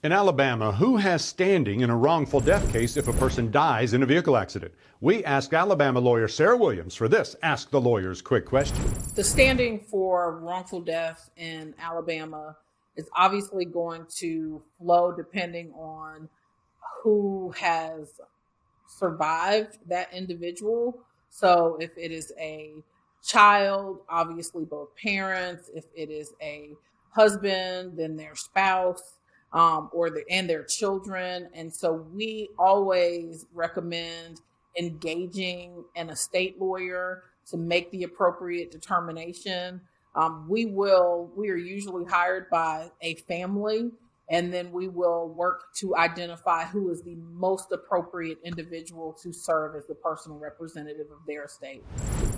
In Alabama, who has standing in a wrongful death case if a person dies in a vehicle accident? We asked Alabama lawyer Sarah Williams for this Ask the Lawyers quick question. The standing for wrongful death in Alabama is obviously going to flow depending on who has survived that individual. So if it is a child, obviously both parents. If it is a husband, then their spouse, and their children. And so we always recommend engaging an estate lawyer to make the appropriate determination. We are usually hired by a family, and then we will work to identify who is the most appropriate individual to serve as the personal representative of their estate.